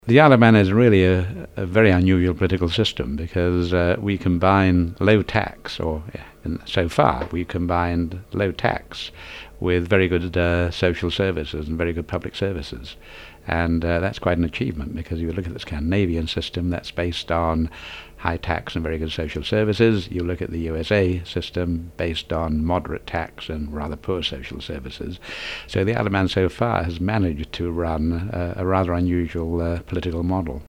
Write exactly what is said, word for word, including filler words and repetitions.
The Isle of Man is really a, a very unusual political system because uh, we combine low tax, or in, so far we combined low tax with very good uh, social services and very good public services. And uh, that's quite an achievement, because if you look at the Scandinavian system, that's based on high tax and very good social services. You look at the U S A system, based on moderate tax and rather poor social services. So the Isle of Man so far has managed to run uh, a rather unusual uh, political model.